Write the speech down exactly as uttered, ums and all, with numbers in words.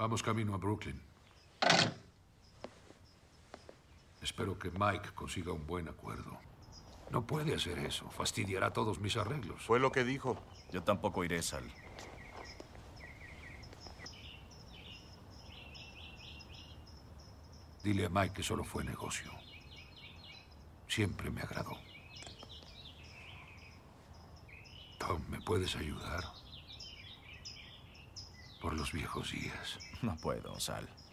Vamos camino a Brooklyn. Espero que Mike consiga un buen acuerdo. No puede hacer eso. Fastidiará todos mis arreglos. Fue lo que dijo. Yo tampoco iré, Sal. Dile a Mike que solo fue negocio. Siempre me agradó. Tom, ¿me puedes ayudar? Por los viejos días. No puedo, Sal.